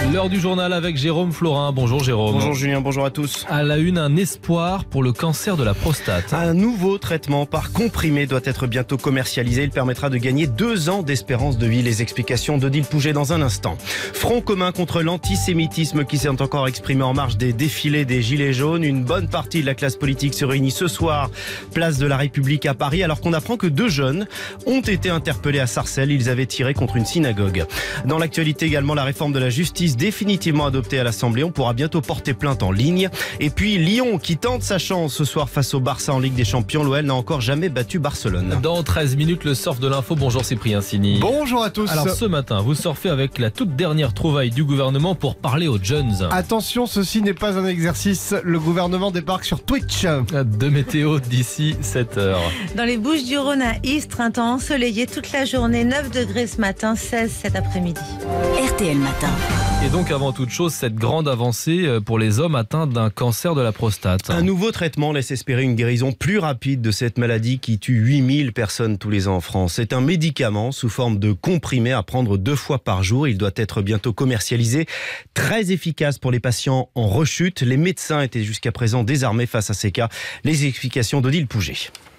L'heure du journal avec Jérôme Florin. Bonjour Jérôme. Bonjour Julien, bonjour à tous. À la une, un espoir pour le cancer de la prostate. Un nouveau traitement par comprimé doit être bientôt commercialisé. Il permettra de gagner 2 ans d'espérance de vie. Les explications d'Odile Pouget dans un instant. Front commun contre l'antisémitisme qui s'est encore exprimé en marge des défilés des Gilets jaunes. Une bonne partie de la classe politique se réunit ce soir, place de la République à Paris, alors qu'on apprend que 2 jeunes ont été interpellés à Sarcelles. Ils avaient tiré contre une synagogue. Dans l'actualité également, la réforme de la justice définitivement adoptée à l'Assemblée. On pourra bientôt porter plainte en ligne. Et puis Lyon qui tente sa chance ce soir face au Barça en Ligue des Champions. L'OL n'a encore jamais battu Barcelone. Dans 13 minutes, le surf de l'info. Bonjour Cyprien Sini. Bonjour à tous. Alors ce matin, vous surfez avec la toute dernière trouvaille du gouvernement pour parler aux jeunes. Attention, ceci n'est pas un exercice. Le gouvernement débarque sur Twitch. De météo d'ici 7h. Dans les Bouches-du-Rhône à Istres, un temps ensoleillé toute la journée, 9 degrés ce matin, 16 cet après-midi. RTL Matin. Et donc avant toute chose, cette grande avancée pour les hommes atteints d'un cancer de la prostate. Un nouveau traitement laisse espérer une guérison plus rapide de cette maladie qui tue 8000 personnes tous les ans en France. C'est un médicament sous forme de comprimé à prendre 2 fois par jour. Il doit être bientôt commercialisé. Très efficace pour les patients en rechute. Les médecins étaient jusqu'à présent désarmés face à ces cas. Les explications d'Odile Pouget.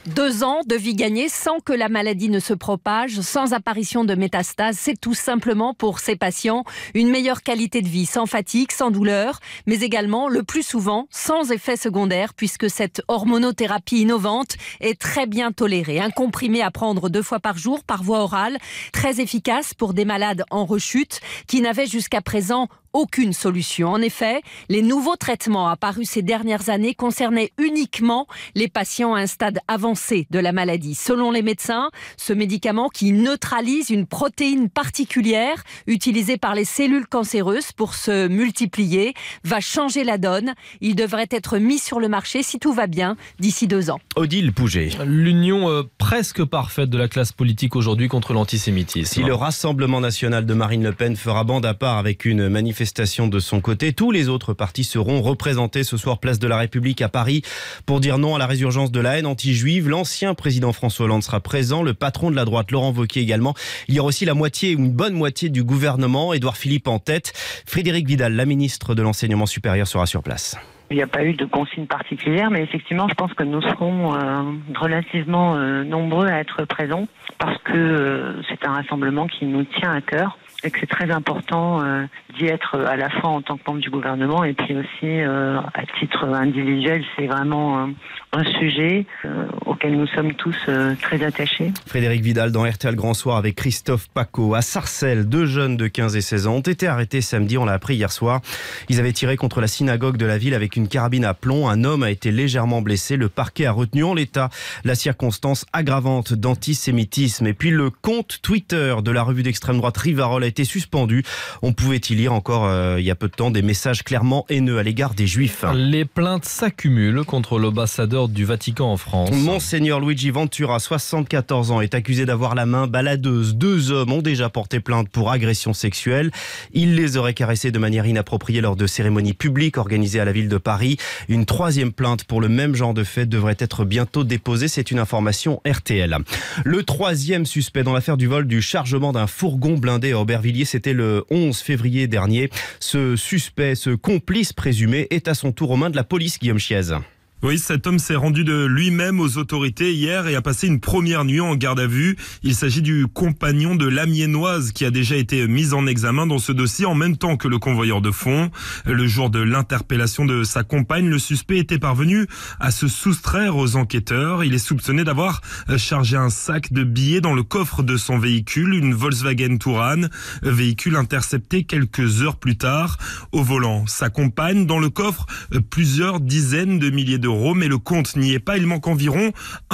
2 ans de vie gagnée sans que la maladie ne se propage, sans apparition de métastases. C'est tout simplement pour ces patients une meilleure qualité de vie, sans fatigue, sans douleur, mais également, le plus souvent, sans effet secondaire, puisque cette hormonothérapie innovante est très bien tolérée. Un comprimé à prendre 2 fois par jour, par voie orale, très efficace pour des malades en rechute qui n'avaient jusqu'à présent aucune solution. En effet, les nouveaux traitements apparus ces dernières années concernaient uniquement les patients à un stade avancé de la maladie. Selon les médecins, ce médicament qui neutralise une protéine particulière utilisée par les cellules cancéreuses pour se multiplier va changer la donne. Il devrait être mis sur le marché, si tout va bien, d'ici 2 ans. Odile Pouget. L'union presque parfaite de la classe politique aujourd'hui contre l'antisémitisme. Si le Rassemblement national de Marine Le Pen fera bande à part avec une manifestation de son côté, tous les autres partis seront représentés ce soir place de la République à Paris pour dire non à la résurgence de la haine anti-juive. L'ancien président François Hollande sera présent, le patron de la droite Laurent Wauquiez également. Il y aura aussi une bonne moitié du gouvernement, Édouard Philippe en tête. Frédérique Vidal, la ministre de l'Enseignement supérieur, sera sur place. Il n'y a pas eu de consigne particulière, mais effectivement, je pense que nous serons relativement nombreux à être présents parce que c'est un rassemblement qui nous tient à cœur et que c'est très important d'y être à la fois en tant que membre du gouvernement et puis aussi à titre individuel. C'est vraiment un sujet auquel nous sommes tous très attachés. Frédérique Vidal dans RTL Grand Soir avec Christophe Paco. À Sarcelles, 2 jeunes de 15 et 16 ans ont été arrêtés samedi, on l'a appris hier soir. Ils avaient tiré contre la synagogue de la ville avec une carabine à plomb. Un homme a été légèrement blessé. Le parquet a retenu en l'état la circonstance aggravante d'antisémitisme. Et puis le compte Twitter de la revue d'extrême droite Rivarol a été suspendu. On pouvait y lire encore il y a peu de temps des messages clairement haineux à l'égard des Juifs. Les plaintes s'accumulent contre l'ambassadeur du Vatican en France. Monseigneur Luigi Ventura, 74 ans, est accusé d'avoir la main baladeuse. 2 hommes ont déjà porté plainte pour agression sexuelle. Il les aurait caressés de manière inappropriée lors de cérémonies publiques organisées à la ville de Paris. Une 3e plainte pour le même genre de fait devrait être bientôt déposée. C'est une information RTL. Le 3e suspect dans l'affaire du vol du chargement d'un fourgon blindé à Aubervilliers, c'était le 11 février dernier. Ce suspect, ce complice présumé, est à son tour aux mains de la police, Guillaume Chiez. Oui, cet homme s'est rendu de lui-même aux autorités hier et a passé une première nuit en garde à vue. Il s'agit du compagnon de l'Amiénoise qui a déjà été mis en examen dans ce dossier en même temps que le convoyeur de fonds. Le jour de l'interpellation de sa compagne, le suspect était parvenu à se soustraire aux enquêteurs. Il est soupçonné d'avoir chargé un sac de billets dans le coffre de son véhicule, une Volkswagen Touran, véhicule intercepté quelques heures plus tard. Au volant, sa compagne, dans le coffre, plusieurs dizaines de milliers d'euros. Mais le compte n'y est pas, il manque environ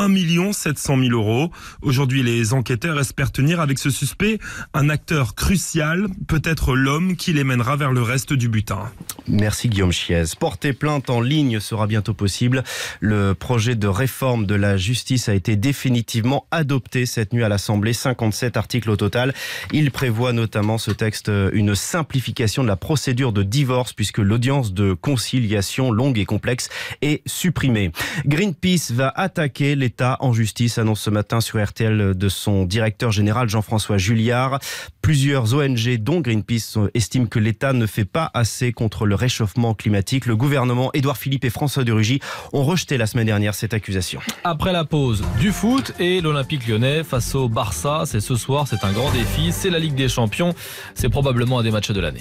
1 700 000 euros. Aujourd'hui, les enquêteurs espèrent tenir avec ce suspect un acteur crucial, peut-être l'homme qui les mènera vers le reste du butin. Merci Guillaume Chiez. Porter plainte en ligne sera bientôt possible. Le projet de réforme de la justice a été définitivement adopté cette nuit à l'Assemblée. 57 articles au total. Il prévoit notamment ce texte une simplification de la procédure de divorce puisque l'audience de conciliation longue et complexe est supprimés. Greenpeace va attaquer l'État en justice, annonce ce matin sur RTL de son directeur général Jean-François Julliard. Plusieurs ONG, dont Greenpeace, estiment que l'État ne fait pas assez contre le réchauffement climatique. Le gouvernement, Édouard Philippe et François de Rugy ont rejeté la semaine dernière cette accusation. Après la pause, du foot et l'Olympique lyonnais face au Barça. C'est ce soir, c'est un grand défi. C'est la Ligue des Champions. C'est probablement un des matchs de l'année.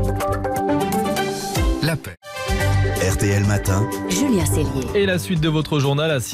La paix. RTL Matin. Julien Cellier. Et la suite de votre journal à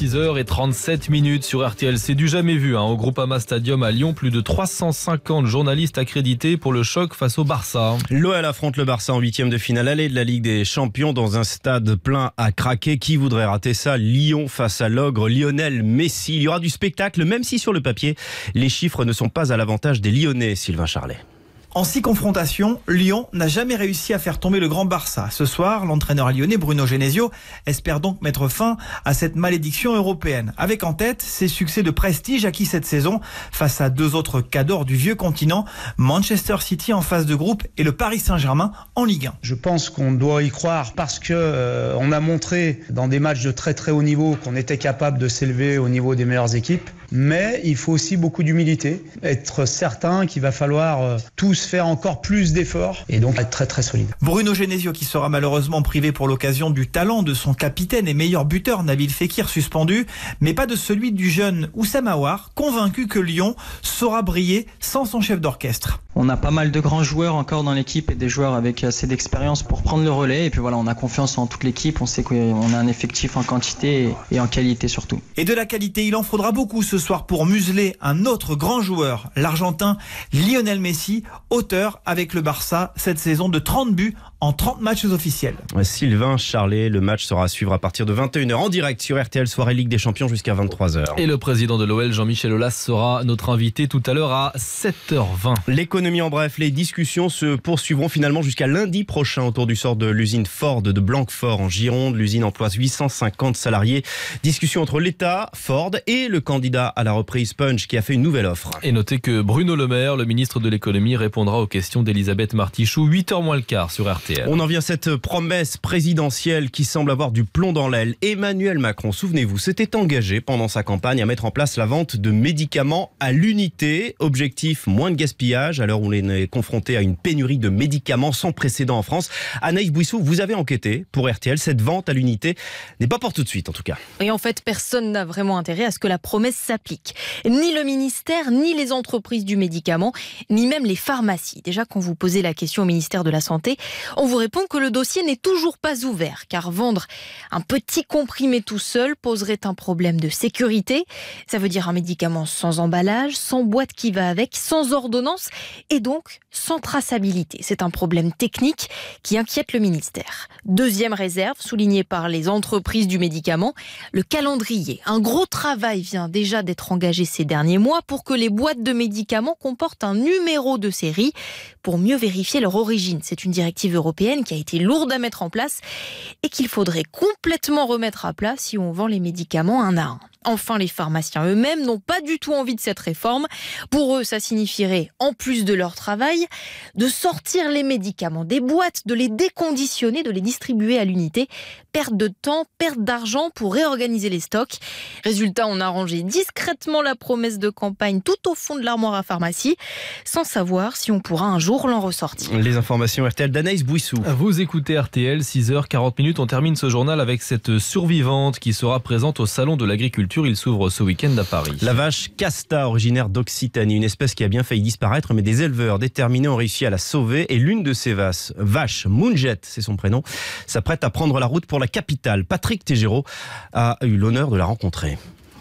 6h37 sur RTL. C'est du jamais vu au Groupama Stadium à Lyon. Plus de 350 journalistes accrédités pour le choc face au Barça. L'OL affronte le Barça en 8e de finale aller de la Ligue des Champions dans un stade plein à craquer. Qui voudrait rater ça? Lyon face à l'ogre Lionel Messi. Il y aura du spectacle, même si sur le papier, les chiffres ne sont pas à l'avantage des Lyonnais, Sylvain Charlet. En 6 confrontations, Lyon n'a jamais réussi à faire tomber le grand Barça. Ce soir, l'entraîneur lyonnais Bruno Genesio espère donc mettre fin à cette malédiction européenne. Avec en tête ses succès de prestige acquis cette saison face à 2 autres cadors du vieux continent, Manchester City en phase de groupe et le Paris Saint-Germain en Ligue 1. Je pense qu'on doit y croire parce que on a montré dans des matchs de très très haut niveau qu'on était capable de s'élever au niveau des meilleures équipes. Mais il faut aussi beaucoup d'humilité, être certain qu'il va falloir tous faire encore plus d'efforts et donc être très très solide. Bruno Genesio qui sera malheureusement privé pour l'occasion du talent de son capitaine et meilleur buteur Nabil Fekir suspendu, mais pas de celui du jeune Oussem Aouar, convaincu que Lyon saura briller sans son chef d'orchestre. On a pas mal de grands joueurs encore dans l'équipe et des joueurs avec assez d'expérience pour prendre le relais. Et puis voilà, on a confiance en toute l'équipe. On sait qu'on a un effectif en quantité et en qualité surtout. Et de la qualité, il en faudra beaucoup ce soir pour museler un autre grand joueur, l'Argentin Lionel Messi, auteur avec le Barça cette saison de 30 buts en 30 matchs officiels. Sylvain Charlet, le match sera à suivre à partir de 21h en direct sur RTL, soirée Ligue des Champions jusqu'à 23h. Et le président de l'OL, Jean-Michel Aulas, sera notre invité tout à l'heure à 7h20. L'économie en bref, les discussions se poursuivront finalement jusqu'à lundi prochain autour du sort de l'usine Ford de Blanquefort en Gironde. L'usine emploie 850 salariés. Discussion entre l'État, Ford et le candidat à la reprise Punch qui a fait une nouvelle offre. Et notez que Bruno Le Maire, le ministre de l'économie, répondra aux questions d'Elisabeth Martichoux, 8h moins le quart sur RTL. On en vient à cette promesse présidentielle qui semble avoir du plomb dans l'aile. Emmanuel Macron, souvenez-vous, s'était engagé pendant sa campagne à mettre en place la vente de médicaments à l'unité. Objectif, moins de gaspillage à l'heure où on est confronté à une pénurie de médicaments sans précédent en France. Anaïs Bouissou, vous avez enquêté pour RTL. Cette vente à l'unité n'est pas pour tout de suite en tout cas. Et en fait, personne n'a vraiment intérêt à ce que la promesse s'applique. Ni le ministère, ni les entreprises du médicament, ni même les pharmacies. Déjà, quand vous posez la question au ministère de la Santé, on vous répond que le dossier n'est toujours pas ouvert, car vendre un petit comprimé tout seul poserait un problème de sécurité. Ça veut dire un médicament sans emballage, sans boîte qui va avec, sans ordonnance et donc sans traçabilité. C'est un problème technique qui inquiète le ministère. Deuxième réserve, soulignée par les entreprises du médicament, le calendrier. Un gros travail vient déjà d'être engagé ces derniers mois pour que les boîtes de médicaments comportent un numéro de série pour mieux vérifier leur origine. C'est une directive européenne qui a été lourde à mettre en place et qu'il faudrait complètement remettre à plat si on vend les médicaments un à un. Enfin, les pharmaciens eux-mêmes n'ont pas du tout envie de cette réforme. Pour eux, ça signifierait, en plus de leur travail, de sortir les médicaments des boîtes, de les déconditionner, de les distribuer à l'unité. Perte de temps, perte d'argent pour réorganiser les stocks. Résultat, on a rangé discrètement la promesse de campagne tout au fond de l'armoire à pharmacie, sans savoir si on pourra un jour l'en ressortir. Les informations RTL d'Anaïs Bouissou. Vous écoutez RTL, 6h40. On termine ce journal avec cette survivante qui sera présente au Salon de l'Agriculture. Il s'ouvre ce week-end à Paris. La vache Casta, originaire d'Occitanie, une espèce qui a bien failli disparaître, mais des éleveurs déterminés ont réussi à la sauver. Et l'une de ces vaches, Moonjet, c'est son prénom, s'apprête à prendre la route pour la capitale. Patrick Tégéraud a eu l'honneur de la rencontrer.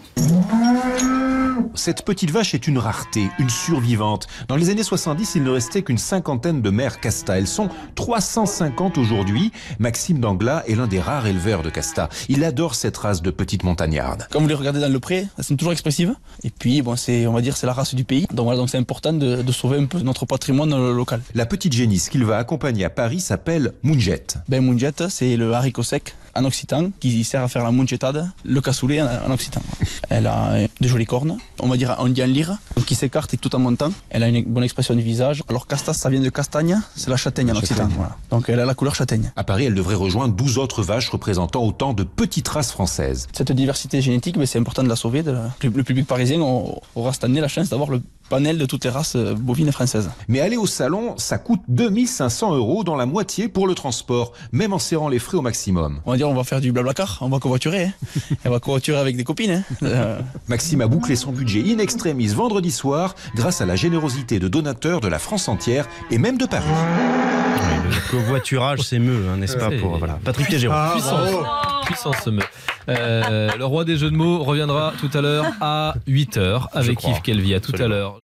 Cette petite vache est une rareté, une survivante. Dans les années 70, il ne restait qu'une cinquantaine de mères Casta. Elles sont 350 aujourd'hui. Maxime Dangla est l'un des rares éleveurs de Casta. Il adore cette race de petites montagnardes. Quand vous les regardez dans le pré, elles sont toujours expressives. Et puis, bon, on va dire, c'est la race du pays. Donc voilà, donc c'est important de sauver un peu notre patrimoine local. La petite génisse qu'il va accompagner à Paris s'appelle Moonjet. Moonjet, c'est le haricot sec. en occitan qui sert à faire la munchetade, le cassoulet en occitan. Elle a de jolies cornes, on dit en lyre, qui s'écarte tout en montant. Elle a une bonne expression du visage. Alors casta, ça vient de castagne, c'est la châtaigne en occitan. Voilà. Donc elle a la couleur châtaigne. À Paris, elle devrait rejoindre 12 autres vaches représentant autant de petites races françaises. Cette diversité génétique, c'est important de la sauver. Le public parisien aura cette année la chance d'avoir le panel de toutes les races bovines françaises. Mais aller au salon, ça coûte 2500 € dans la moitié pour le transport, même en serrant les frais au maximum. On va dire on va faire du blablacar, on va covoiturer. Hein. On va covoiturer avec des copines. Hein. Maxime a bouclé son budget in extremis vendredi soir grâce à la générosité de donateurs de la France entière et même de Paris. Oui, le covoiturage s'émeut, n'est-ce pas pour voilà. Patrick Tégéraud. Puissance se meut. Le roi des jeux de mots reviendra tout à l'heure à 8h avec Yves Calvi. À tout à l'heure.